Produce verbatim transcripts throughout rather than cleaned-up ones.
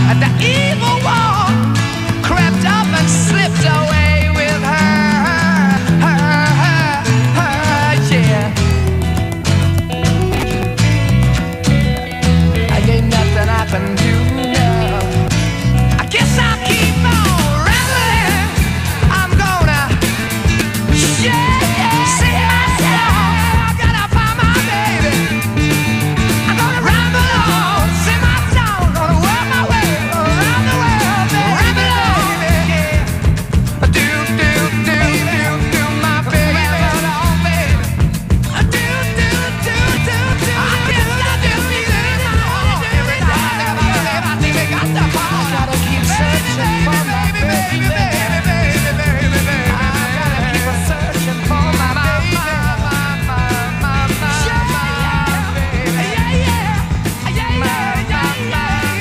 The evil one crept up and slipped away with her, her, her, her, yeah. Ain't nothing I can do now. I guess I'll keep on rambling. I'm gonna share, see myself. I gotta find my baby. I'm gonna ramble on, sing my song, gonna work my way around the world, baby. Ramble on, baby. Do, do, do, do, do, my baby. Ramble on, baby. Do, do, do, do, do. I guess I do need it. I gotta keep searching for my baby, baby, baby, baby, baby. I gotta keep searching for my baby, my, my, my, my, my, baby. Yeah, yeah, yeah, yeah, yeah, yeah,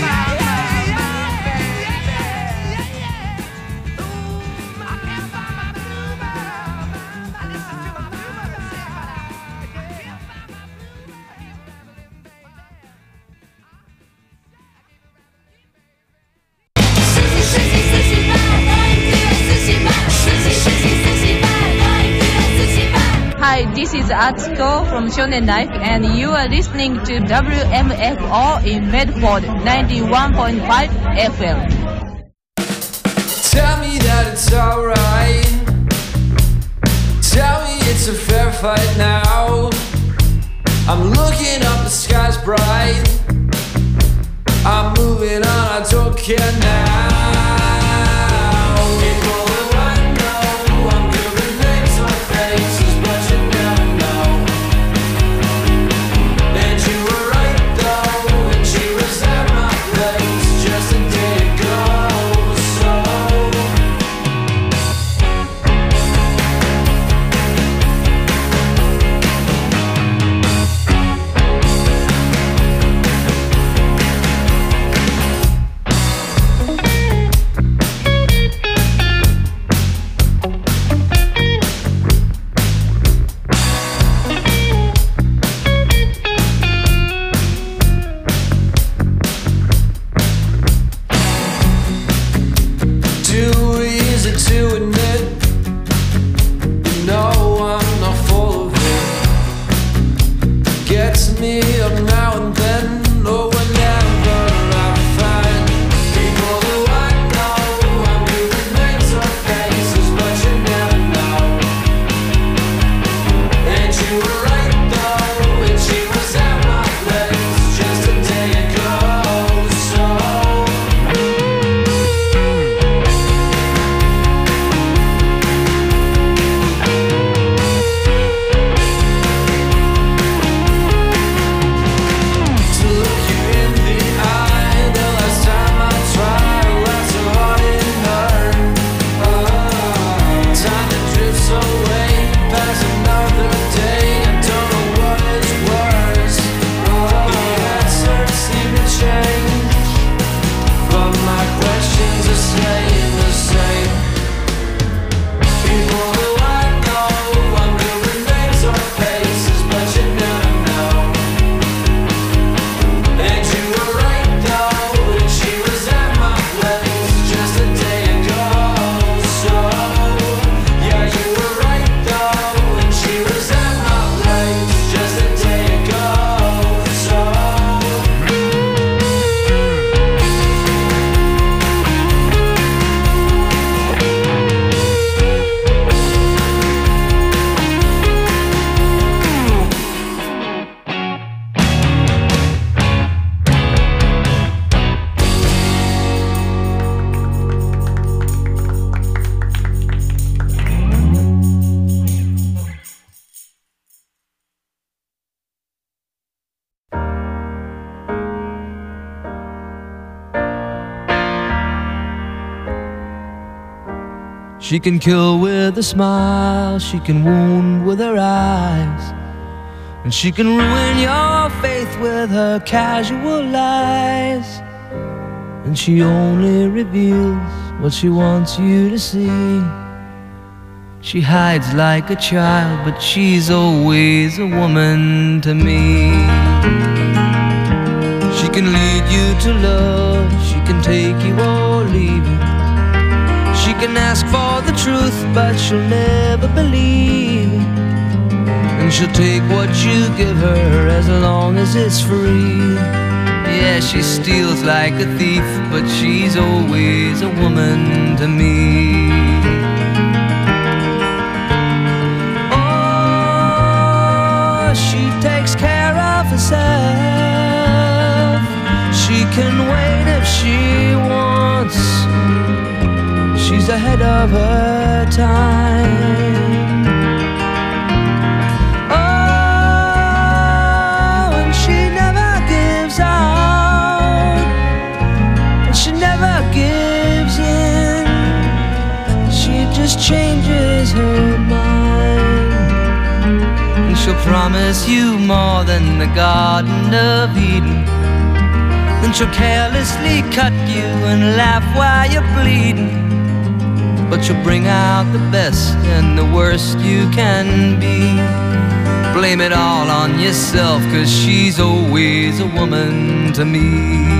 yeah. Ooh, I can't find my bluebird. I listen to my bluebird sing, but I can't find my Hi, this is Atsuko from Shonen Life, and you are listening to W M F O in Medford, ninety-one point five F M. Tell me that it's alright. Tell me it's a fair fight now. I'm looking up, the sky's bright. I'm moving on, I don't care now. People who I know, I'm giving names or faces, but you never know. And you were right though, and she was at my place just a day ago. So She can kill with a smile, she can wound with her eyes, and she can ruin your faith with her casual lies. And she only reveals what she wants you to see. She hides like a child, but she's always a woman to me. She can lead you you to love. She can take you or leave you. She can ask for the truth, but she'll never believe it. And she'll take what you give her as long as it's free. Yeah, she steals like a thief, but she's always a woman to me. Oh, she takes care of herself. She can wait if she wants. She's ahead of her time. Oh, and she never gives out, and she never gives in. She just changes her mind, and she'll promise you more than the Garden of Eden. Then she'll carelessly cut you and laugh while you're bleeding. But you'll bring out the best and the worst you can be. Blame it all on yourself, 'cause she's always a woman to me.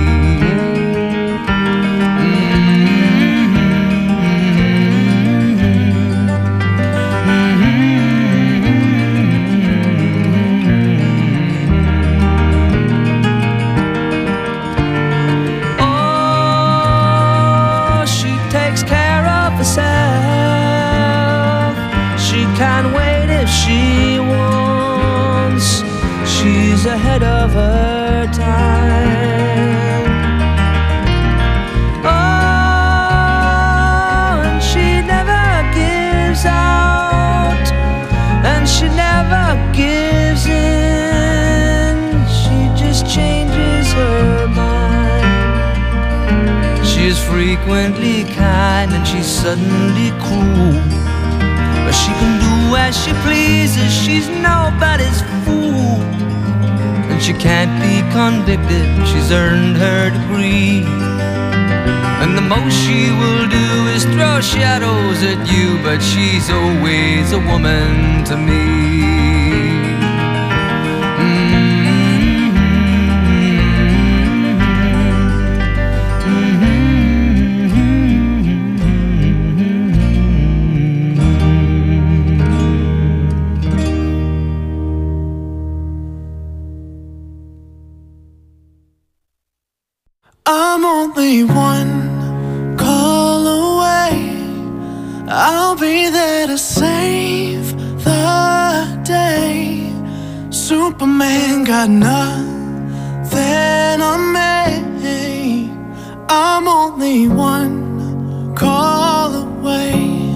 She wants, she's ahead of her time. Oh, and she never gives out, and she never gives in. She just changes her mind. She is frequently kind and she's suddenly cruel. But she can do as she pleases, she's nobody's fool. And she can't be convicted, she's earned her degree. And the most she will do is throw shadows at you, but she's always a woman to me. I'm only one call away. I'll be there to save the day. Superman got nothing on me. I'm only one call away.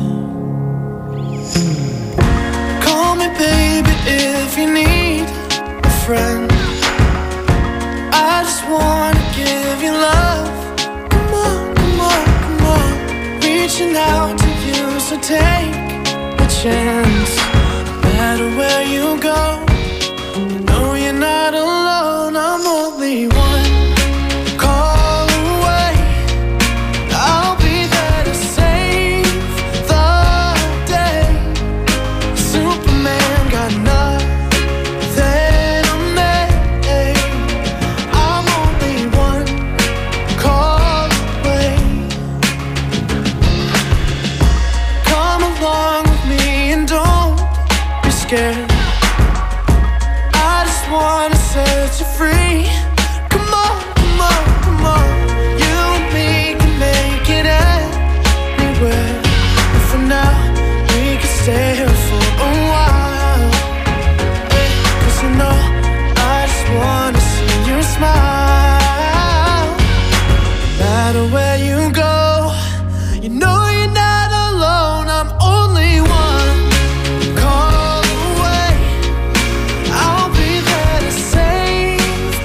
Call me baby if you need a friend. I just wanna give you love. Come on, come on, come on. Reaching out to you, so take a chance. No matter where you go, you know you're not alone. I'm only one call away. I'll be there to save the day. Superman got nothing. Scared. I just wanna set you free. Come on, come on, come on. You and me can make it anywhere. And for now, we can stay here for a while. Hey, 'cause you know, I just wanna see you smile. No matter where you go, you know you're not alone. I'm only one call.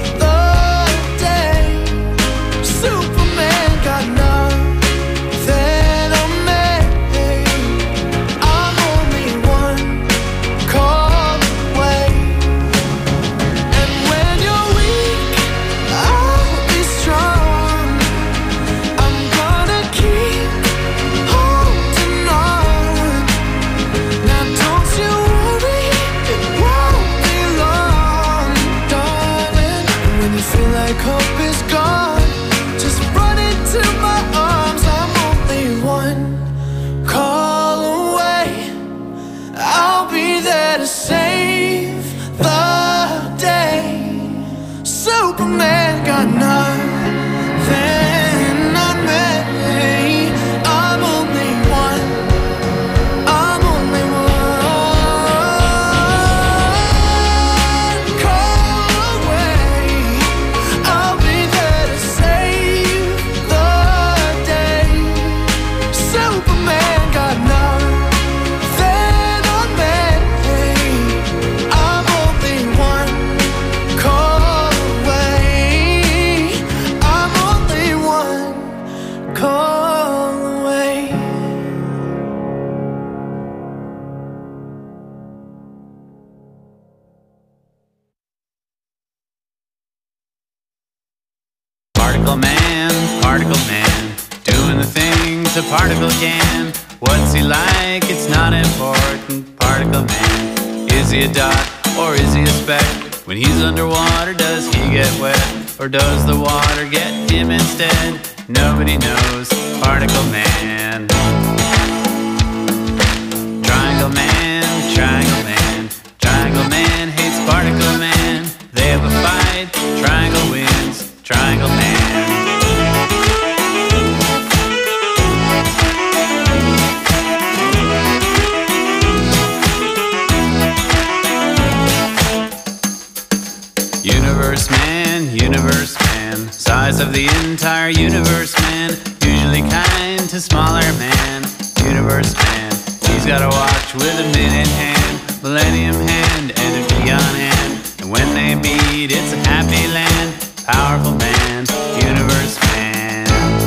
Particle man, particle man, doing the things a particle can. What's he like? It's not important. Particle man, is he a dot or is he a speck? When he's underwater, does he get wet? Or does the water get him instead? Nobody knows. Particle man. Triangle man, triangle man, triangle man hates particle man. They have a fight, triangle wins, triangle man. Universe man, universe man, size of the entire universe man, usually kind to smaller man. Universe man, he's got a watch with a minute hand, millennium hand, and a neon hand. And when they meet, it's a happy land. Powerful man, universe man.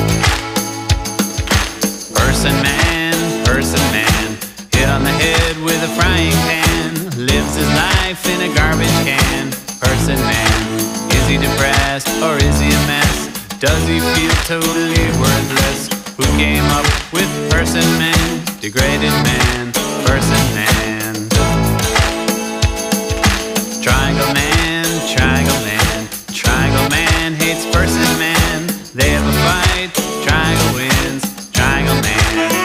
Person man, person man, hit on the head with a frying pan, lives his life in a garbage can. Person man, is he depressed or is he a mess? Does he feel totally worthless? Who came up with person man? Degraded man, person man. Triangle man, triangle man, triangle man hates person man. They have a fight, triangle wins, triangle man.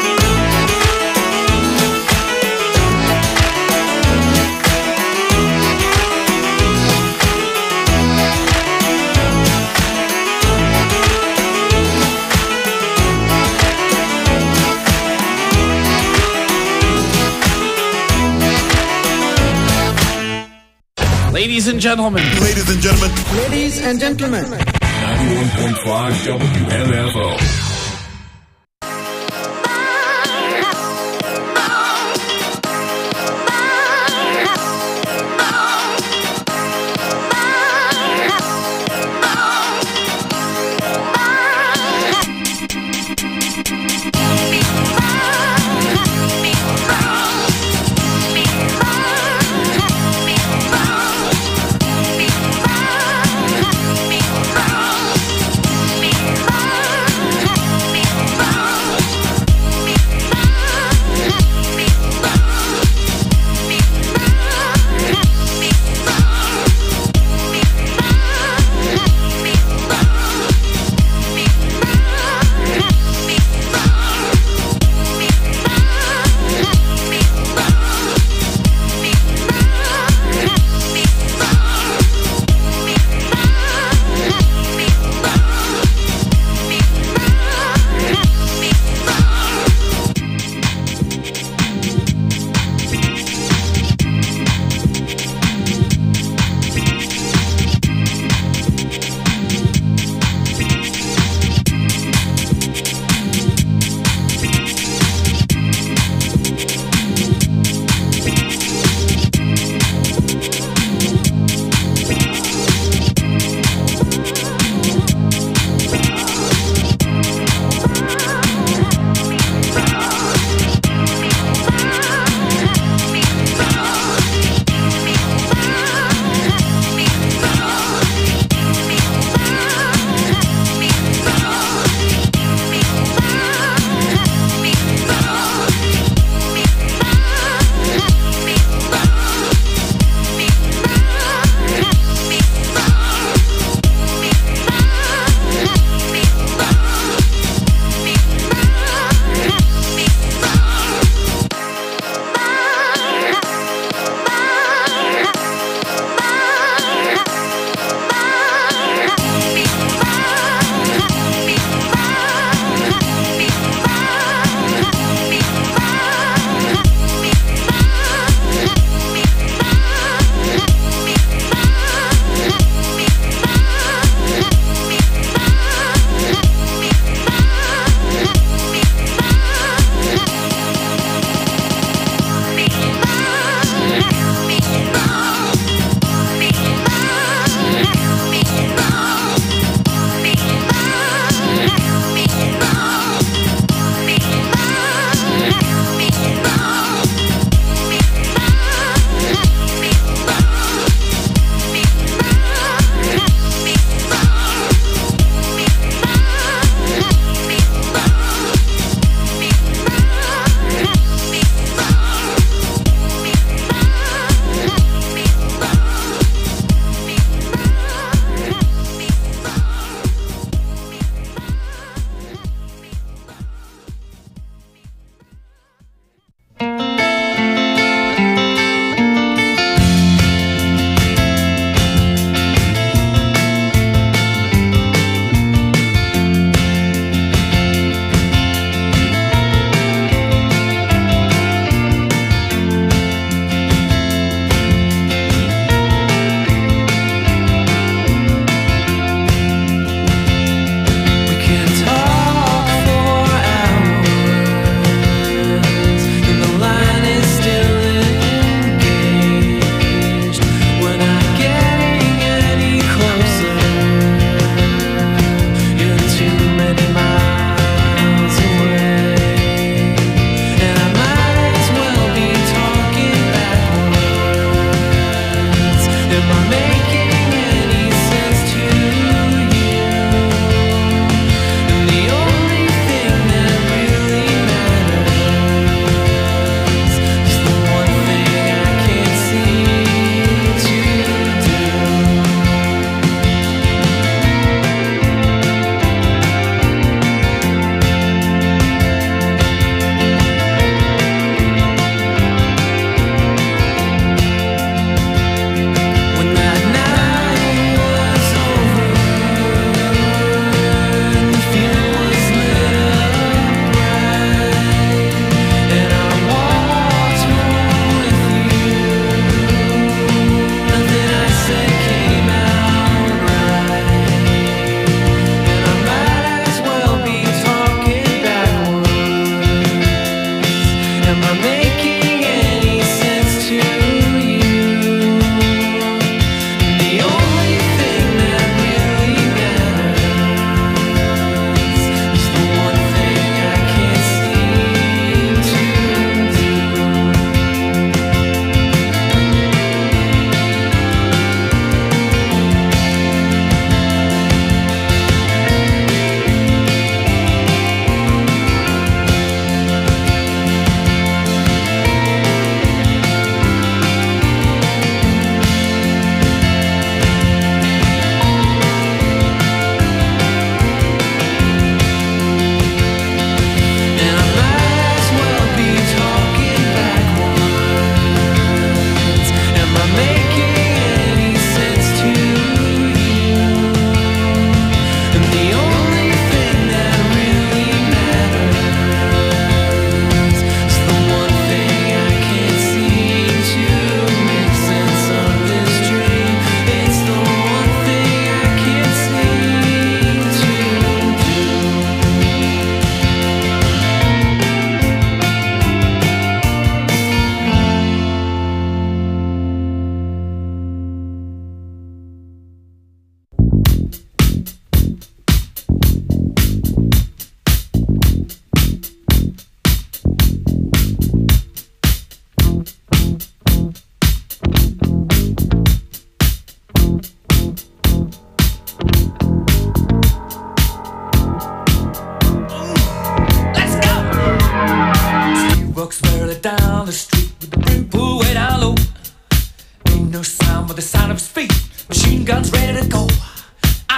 Ladies and gentlemen. Ladies and gentlemen. Ladies and gentlemen. ninety-one point five W M F O. Bye.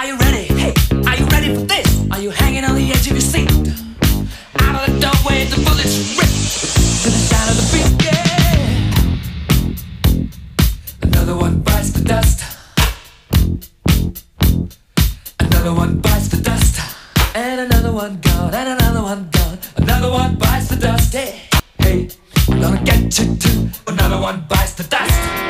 Are you ready? Hey, are you ready for this? Are you hanging on the edge of your seat? Out of the doorway, the bullets rip to the sound of the beat. Yeah. Another one bites the dust. Another one bites the dust. And another one gone. And another one gone. Another one bites the dust. Hey, hey, I'm gonna get you too. Another one bites the dust.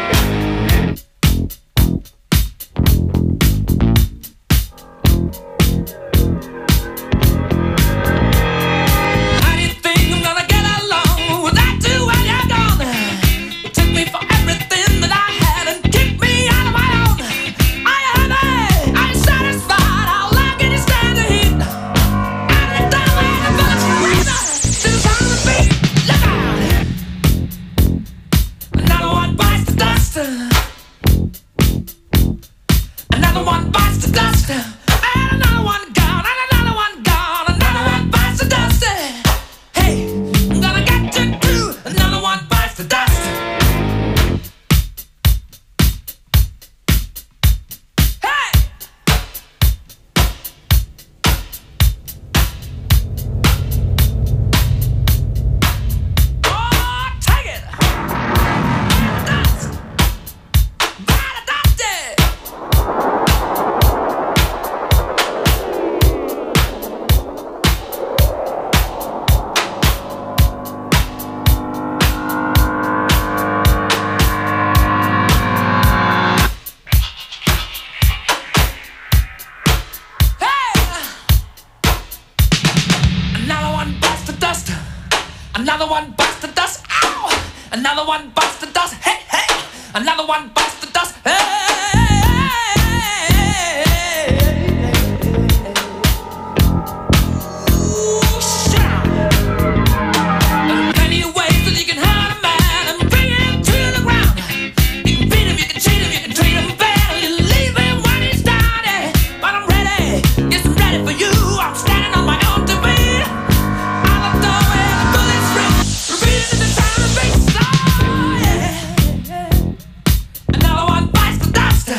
Another one bites the dust. Ow! Another one bites the dust. Hey, hey! Another one bites the dust. Hey! Ooh, shout! There are plenty of ways that you can hurt a man and bring him to the ground. You can beat him, you can cheat him, you can treat him bad, or you leave him when he's down. Yeah. But I'm ready, yes, I'm ready for you. I'm standing on my own two feet. Another one bites the dust.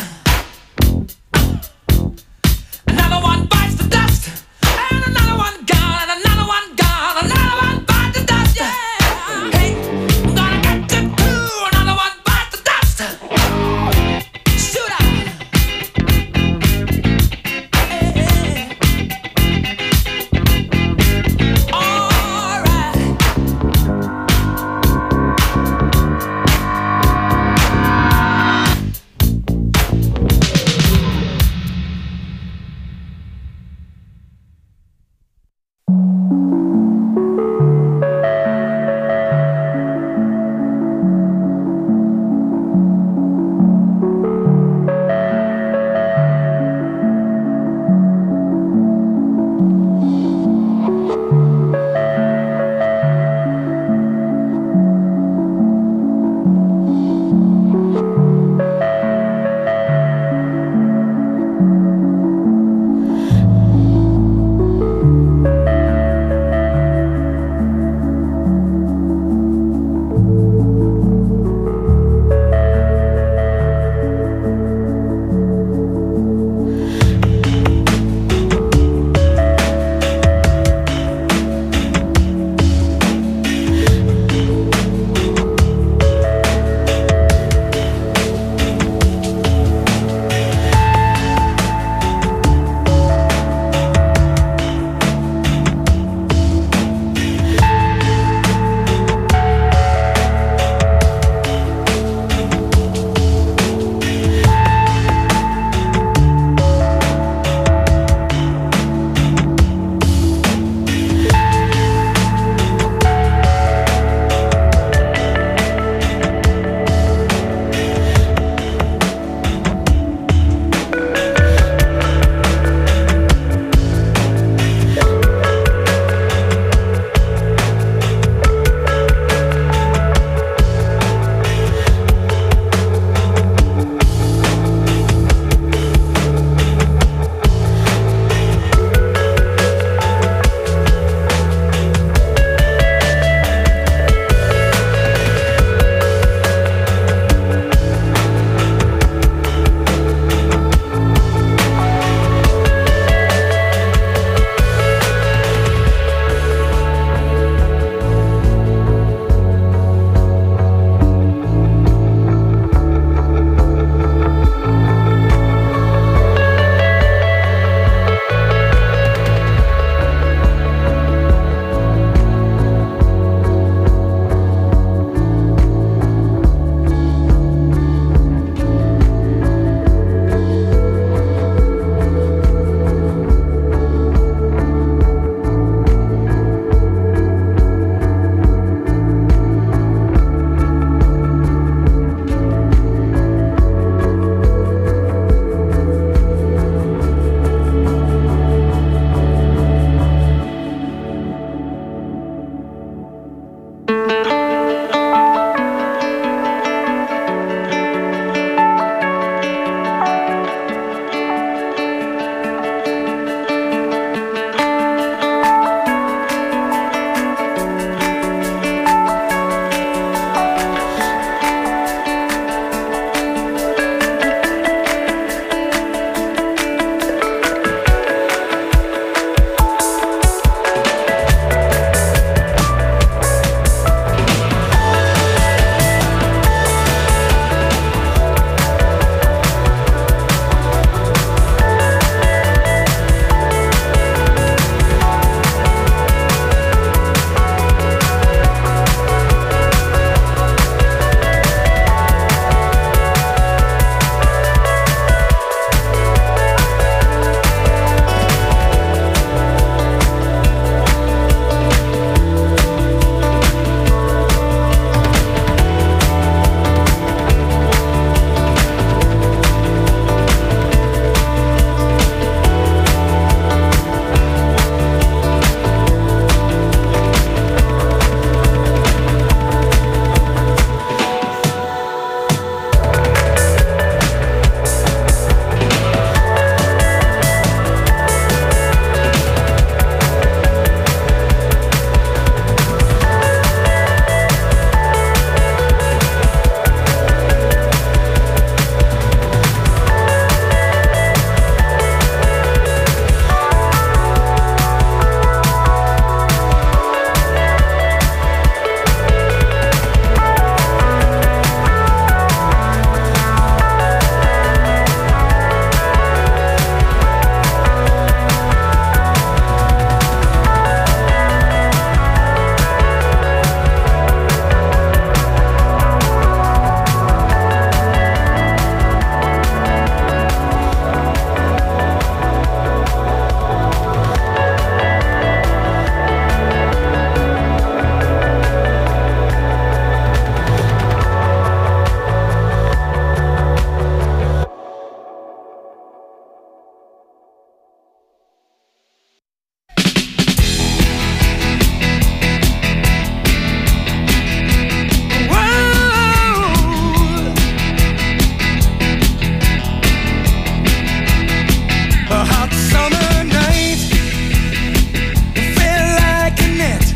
hot summer night, it felt like a net.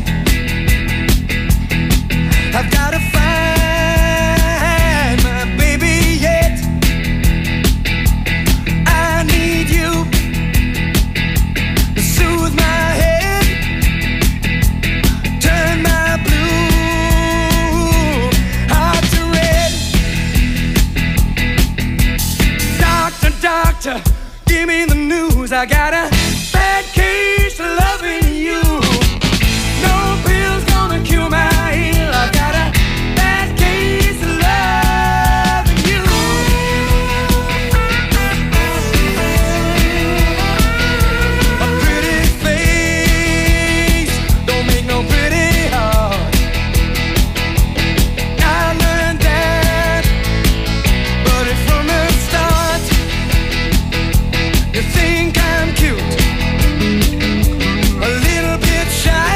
I've got to find my baby yet. I need you to soothe my head, turn my blue heart to red. Doctor, doctor, give me the news. I got a bad case of loving you. No pill's gonna cure my ill. I got a bad case of loving you. A pretty face don't make no pretty heart. I learned that, but it's from the start. You think I'm cute, a little bit shy.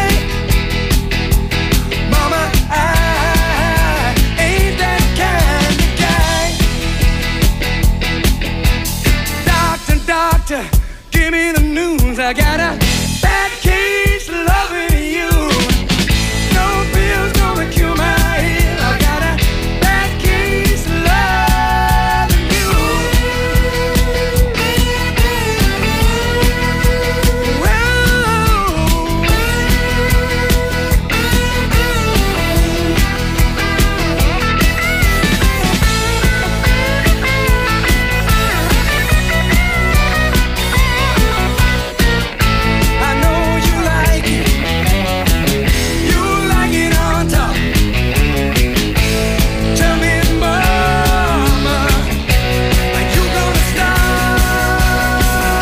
Mama, I ain't that kind of guy. Doctor, doctor, give me the news. I got a bad case of loving you. No pill's gonna cure my ill. I got a bad case of loving you. I know you like it. You like it on top. Tell me, mama, are you gonna stop?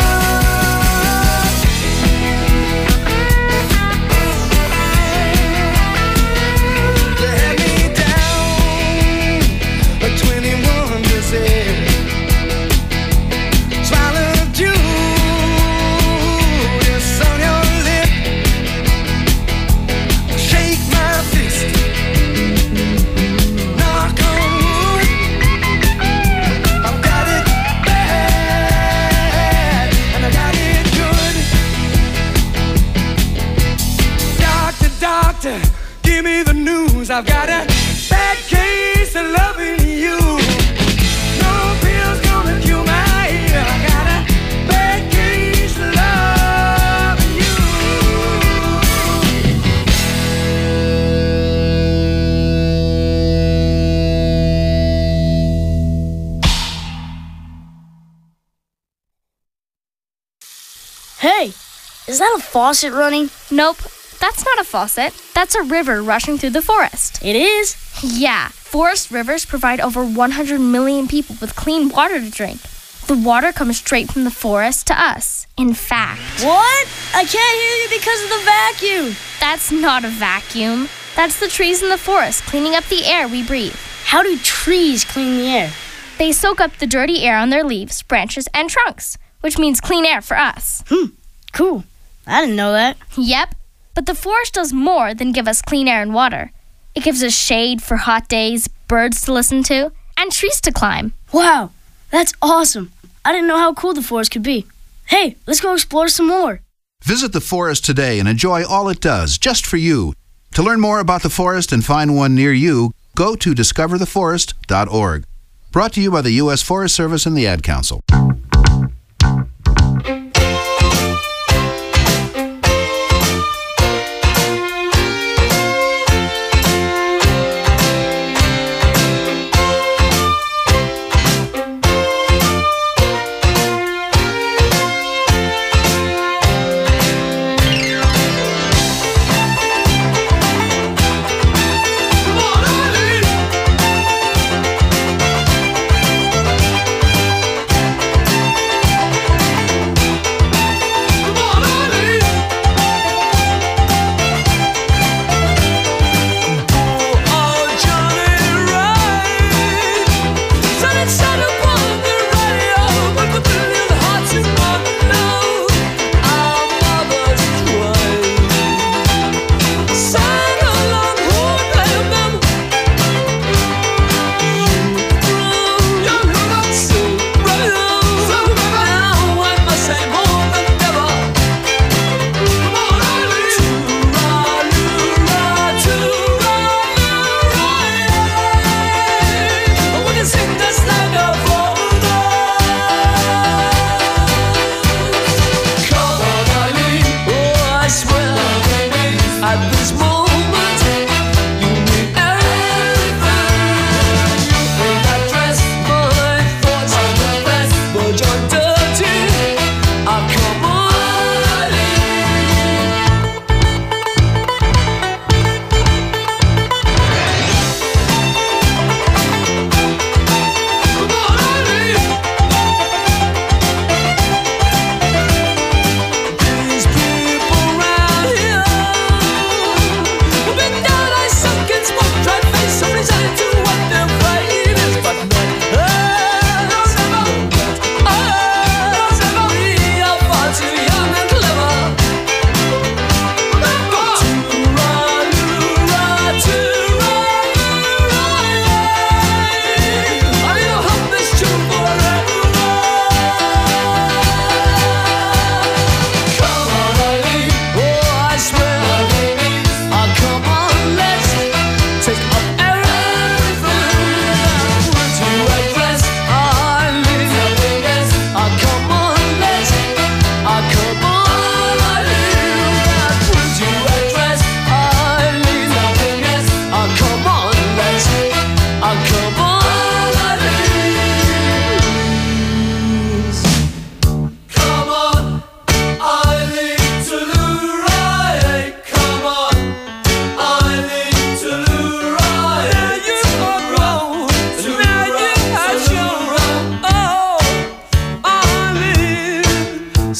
You had me down a twenty-one percent. Swallowed Judas on your lip. Shake my fist. Knock on wood. I've got it bad and I got it good. Doctor, doctor, give me the news. I've got a bad case of loving you. No pill's gonna cure my ill. I got a bad case of loving you. Hey, is that a faucet running? Nope, that's not a faucet. That's a river rushing through the forest. It is? Yeah, forest rivers provide over one hundred million people with clean water to drink. The water comes straight from the forest to us. In fact, What? I can't hear you because of the vacuum. that's not a vacuum. That's the trees in the forest cleaning up the air we breathe. How do trees clean the air? They soak up the dirty air on their leaves, branches, and trunks, which means clean air for us. Hmm, cool. I didn't know that. Yep, but the forest does more than give us clean air and water. It gives us shade for hot days, birds to listen to, and trees to climb. Wow, that's awesome. I didn't know how cool the forest could be. Hey, let's go explore some more. Visit the forest today and enjoy all it does, just for you. To learn more about the forest and find one near you, go to discover the forest dot org. Brought to you by the U S Forest Service and the Ad Council. Come on, Eileen!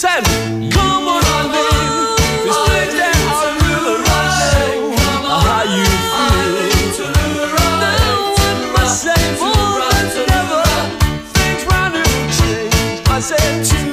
said, come on, darling, this place that I really like. How you feel? Now I must say more than ever, things round here will change. I said, to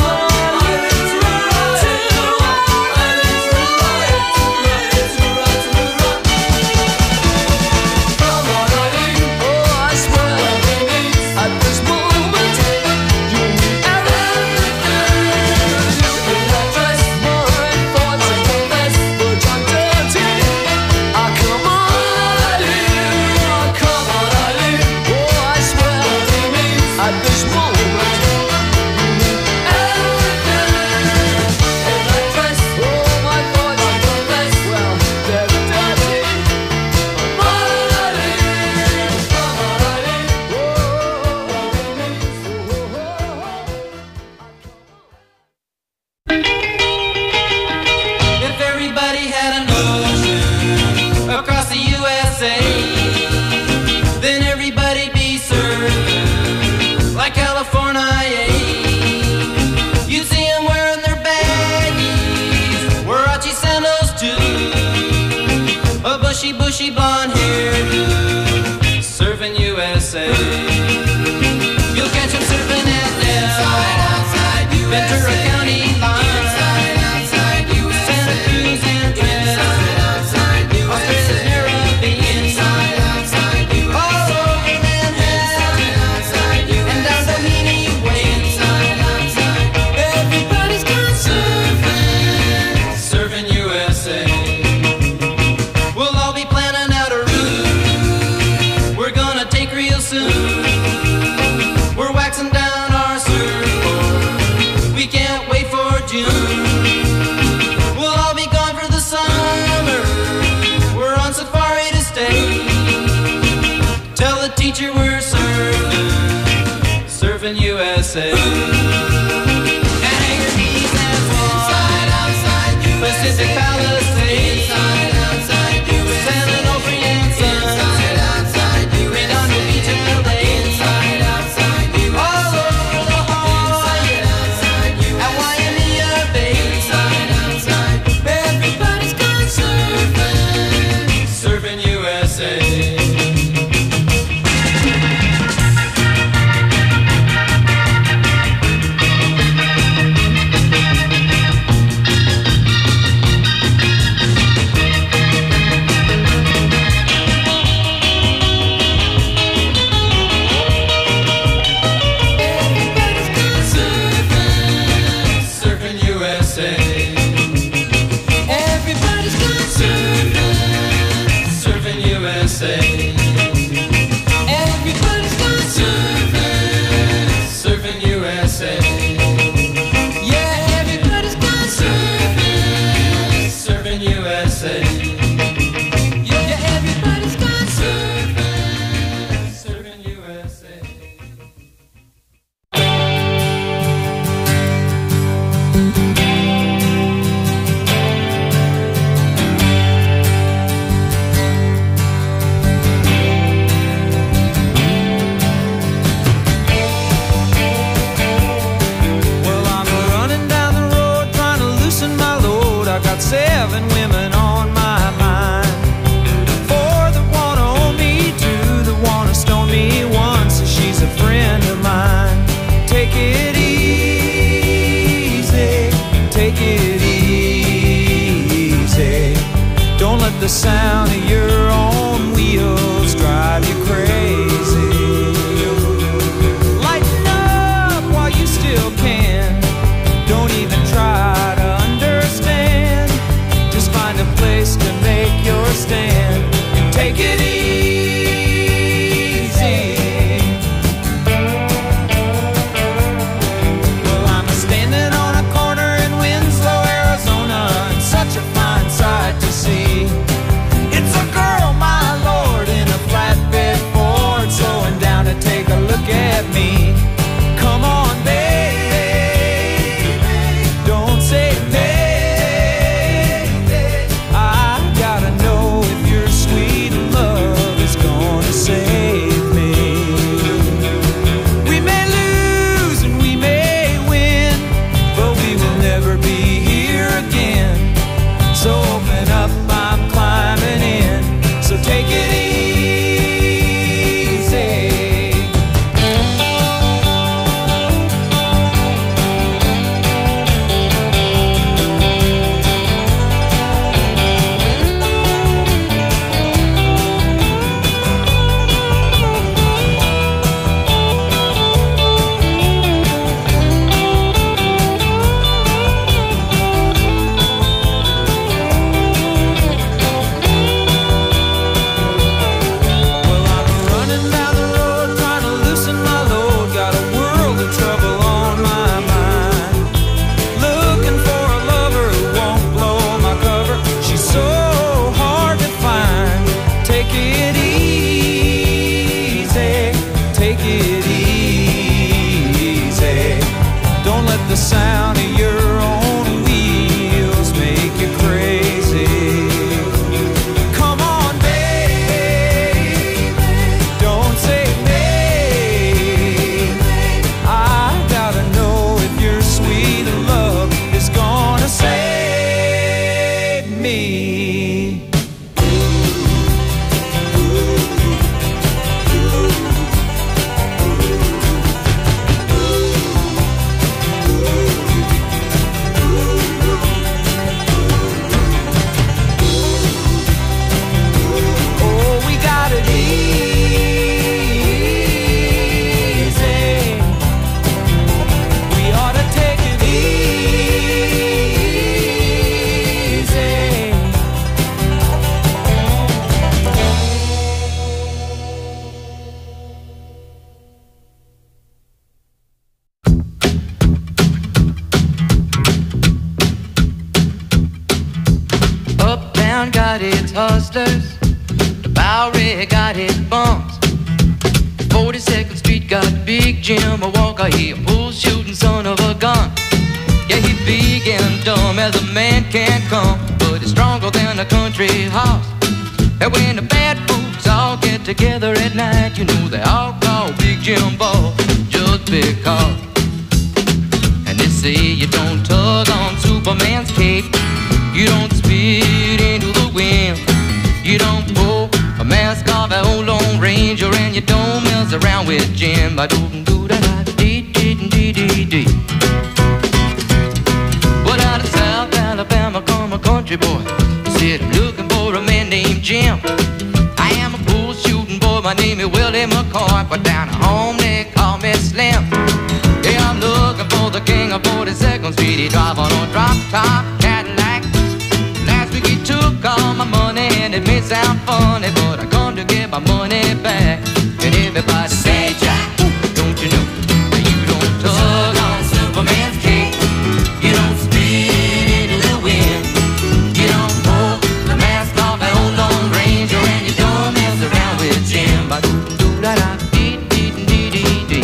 bushy blonde hairdo, surfing U S A. You'll catch him surfing at Del, Ventura County line, Santa Cruz and Trent, Australia's Caribbean, all over Manhattan, and down Doheny Way. Everybody's gone surfing, surfing U S A. We're waxing down our surfboard. We can't wait for June. We'll all be gone for the summer. We're on safari to stay. Tell the teacher we're surfing, surfing U S A. And Hangar Keys and Inside, outside U S A. Pacific Palisades. Inside, outside U S A. San Onofre and Sunset. Outside U S A. Redondo Beach and L A. Inside, outside U S A. All over the Hawaii. Outside U S A. At Waimea Bay. Inside, outside. Everybody's gone surfing, surfing U S A. Seven women on my mind. Four that wanna own me, two that wanna stone me, one says she's a friend of mine. Take it easy, take it easy. Don't let the sound of your own wheels drive you crazy. Lighten up while you still can. Don't even try to understand. Just find a place to make your stand and take it easy. Well, I'm standing on a corner in Winslow, Arizona, and such a fine sight to see. It's a girl, my lord, in a flatbed Ford, slowing down to take a look at me. Come on, baby, Town got its hustlers, the Bowery got its bums. forty-second Street got Big Jim, a Walker, he a bull shooting son of a gun. Yeah, he big and dumb as a man can come, but he's stronger than a country horse. And when the bad folks all get together at night, you know they all call Big Jim Ball just because. And they say you don't tug on Superman's cape, you don't spit into the wind, you don't pull a mask off an old Lone Ranger, and you don't mess around with Jim. I don't do that. Dee dee dee dee dee. Well, out of South Alabama come a country boy, said looking for a man named Jim. I am a bull shooting boy, my name is Willie McCoy, but down at home they call me Slim. Yeah, I'm looking for the king of forty-second Street. He drive on a drop top Cadillac. Last week he took all my money, and it may sound funny, but I come to get my money back. And everybody say, Jack, don't you know that you don't tug on Superman's cape, you don't spit into the wind, you don't pull the mask off an old Lone Ranger, and you don't mess around with Jim. Ba do do da da dee dee dee dee dee.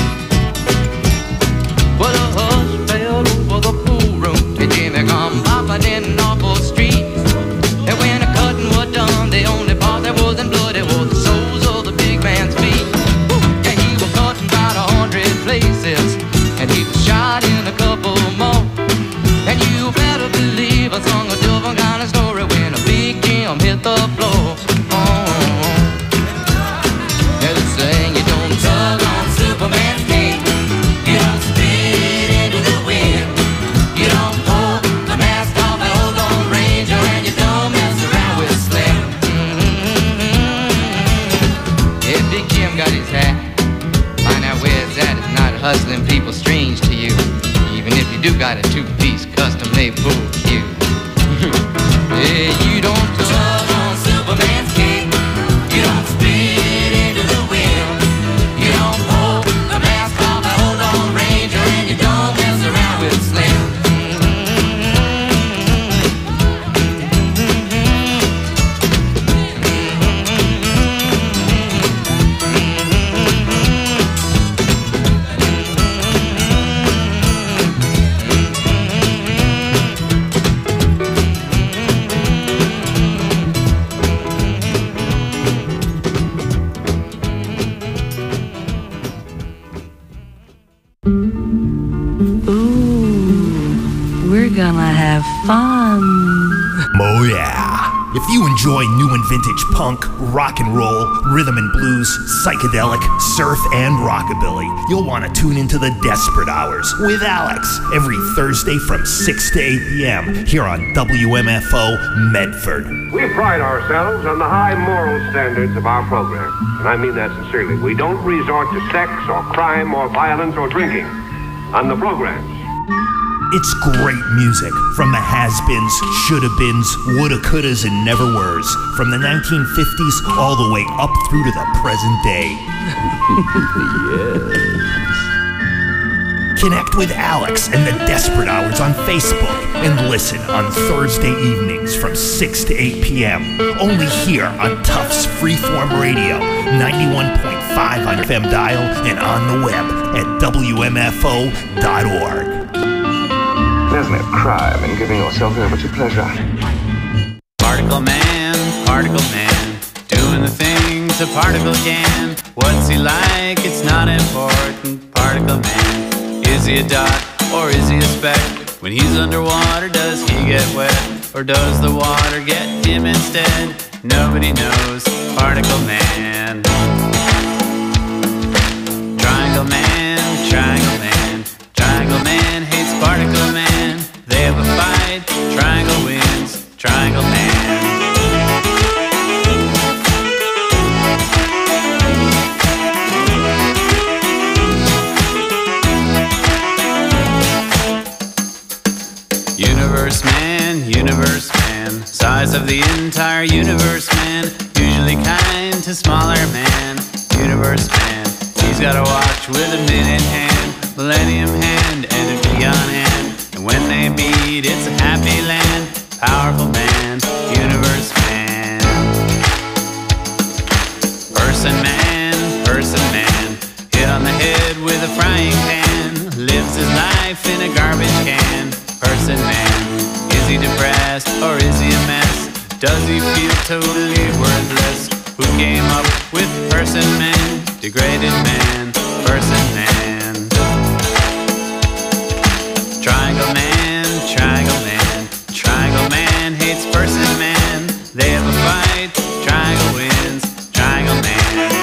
Well, a hush fell over the pool room, and Jimmy come popping in off the street. And when the cutting was done, the only part that wasn't bloody was the soles of the big man's feet. Yeah, he was cutting about a hundred places, and he was shot in a couple more. And you better believe I sung a different kind of story when a Big Jim hit the floor. Oh, yeah, they saying you don't tug on Superman's cape, you don't spit into the wind, you don't pull the mask off an old Lone Ranger, and you don't mess around with Slim. Mm-hmm. Yeah, Big Jim got his hat. Find out where it's at. It's not hustling people strange to you, even if you do got a two-piece custom-made bull cue. Yeah, you don't tug on Superman's cape, you don't spit into the wind, you don't pull the mask off an old Lone Ranger, and you don't mess around with Slim. We're gonna have fun. Oh yeah. If you enjoy new and vintage punk, rock and roll, rhythm and blues, psychedelic, surf, and rockabilly, you'll want to tune into the Desperate Hours with Alex every Thursday from six to eight p.m. here on W M F O Medford. We pride ourselves on the high moral standards of our program, and I mean that sincerely. We don't resort to sex or crime or violence or drinking on the programs. It's great music from the has-beens, shoulda-beens, woulda-couldas, and never-weres, from the nineteen fifties all the way up through to the present day. Yes. Connect with Alex and the Desperate Hours on Facebook and listen on Thursday evenings from six to eight p.m. only here on Tufts Freeform Radio, ninety-one point five on F M dial and on the web at W M F O dot org. There's no crime in giving yourself over to pleasure. Particle man, particle man, doing the things a particle can. What's he like? It's not important. Particle man, is he a dot or is he a speck? When he's underwater, does he get wet? Or does the water get him instead? Nobody knows. Particle man. Triangle man, triangle man, triangle man hates particle man. They have a fight, triangle wins, triangle man. Universe man, universe man, size of the entire universe man, usually kind to smaller man, universe man. He's got a watch with a minute hand, millennium hand, energy on hand. And when they meet, it's a happy land, powerful man, universe person man. Is he depressed or is he a mess? Does he feel totally worthless? Who came up with person man? Degraded man, person man. Triangle man, triangle man. Triangle man hates person man. They have a fight, triangle wins, triangle man.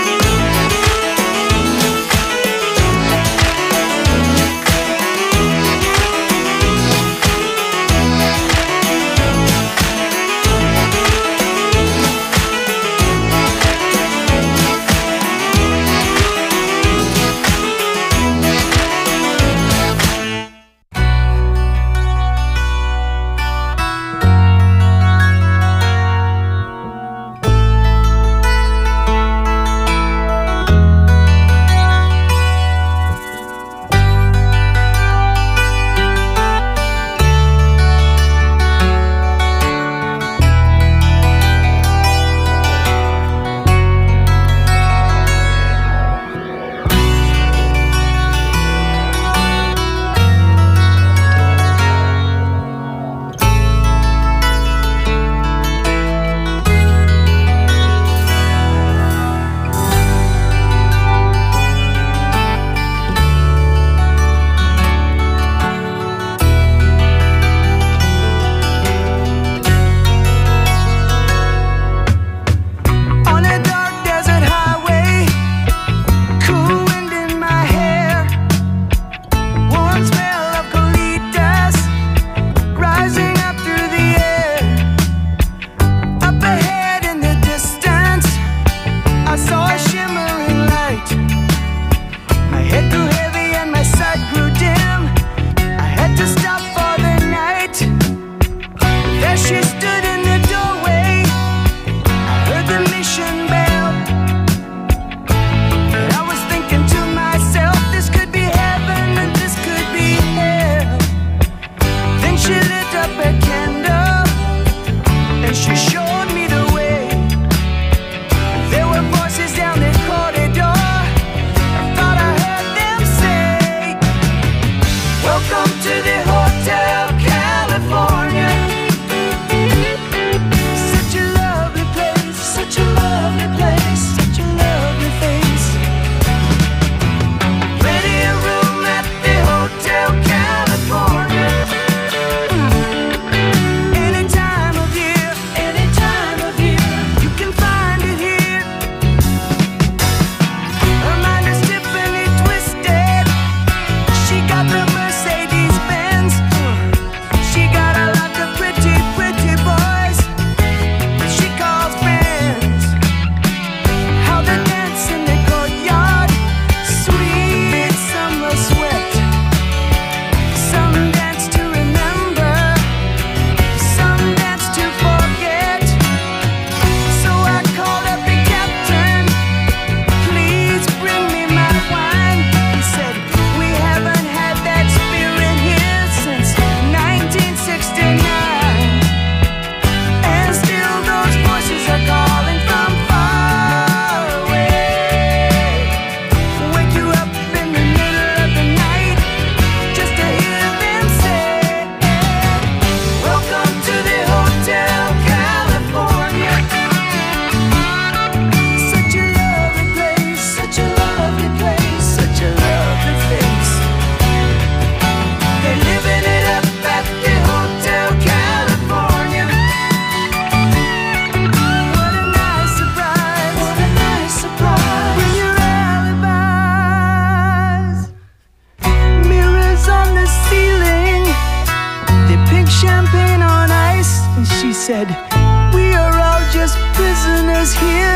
said, we are all just prisoners here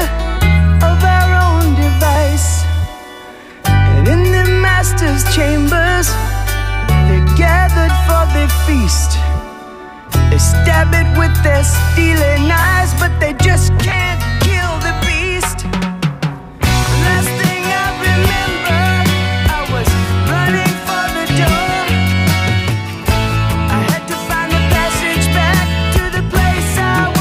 of our own device. And in the master's chambers, they're gathered for the feast. They stab it with their stealing eyes, but they just can't kill the beast. The last thing I remember, I was running for the door. I had to find the passage back to the place I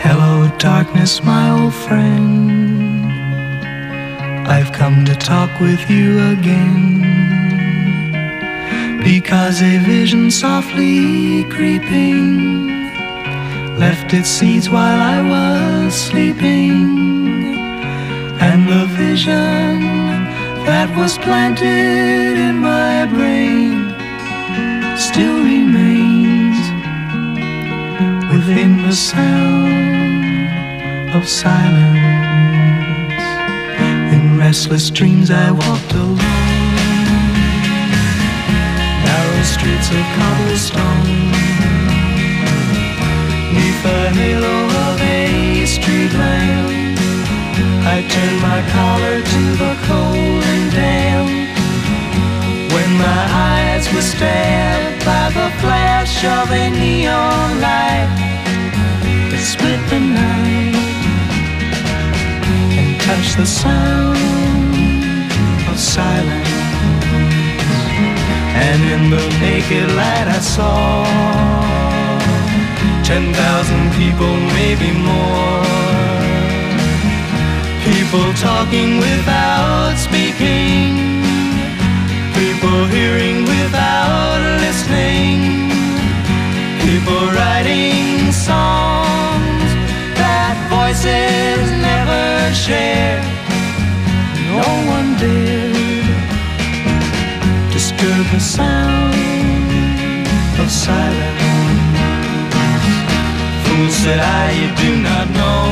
Hello, darkness, my old friend. I've come to talk with you again, because a vision softly creeping left its seeds while I was sleeping, and the vision that was planted in my brain still remains within the sound of silence. In restless dreams I walked alone, narrow streets of cobblestone, neath the halo of a street lamp. I turned my collar to the cold and damp, when my eyes were stared by the flash of a neon light that split the night and touched the sound of silence. And in the naked light I saw ten thousand people, maybe more, people talking without speaking, people hearing without listening, people writing songs that voices never shared. No one dared disturb the sound of silence. Fool, said I, you do not know,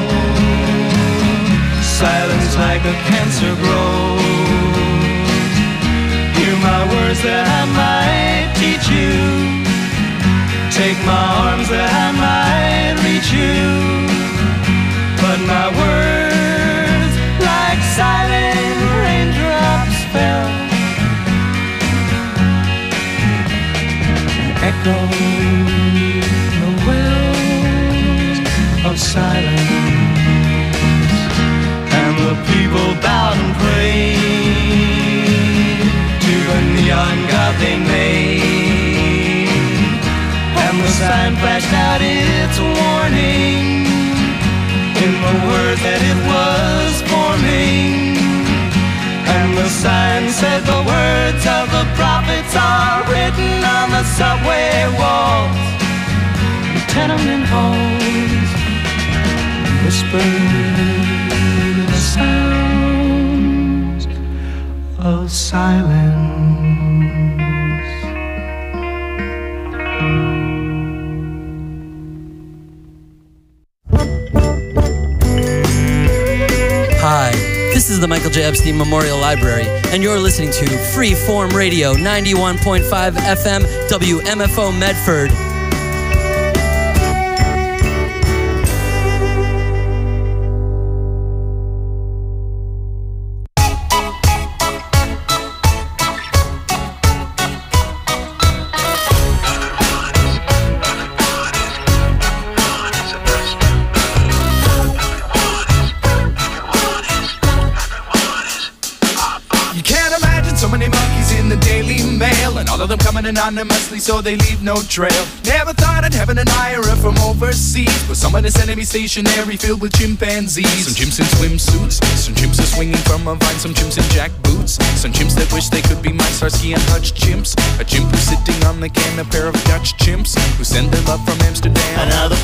silence like a cancer grows. Hear my words that I might teach you, take my arms that I might reach you, but my words like silent raindrops fell and echoed the wells of silence. And the people bowed and prayed to the neon god they made, and the sign flashed out its warning in the word that it was forming. And the sign said the words of the prophets are written on the subway walls, the tenement halls, whispered the sounds of silence. Hi, this is the Michael J. Epstein Memorial Library, and you're listening to Freeform Radio, ninety-one point five F M, W M F O Medford. Anonymously, so they leave no trail. Never thought I'd have an admirer from overseas, but someone is sending me stationery filled with chimpanzees. Some chimps in swimsuits, some chimps are swinging from a vine, some chimps in jackboots, some chimps that wish they could be my Starsky and Hutch chimps. A chimp who's sitting on the can, a pair of Dutch chimps who send their love from Amsterdam. Another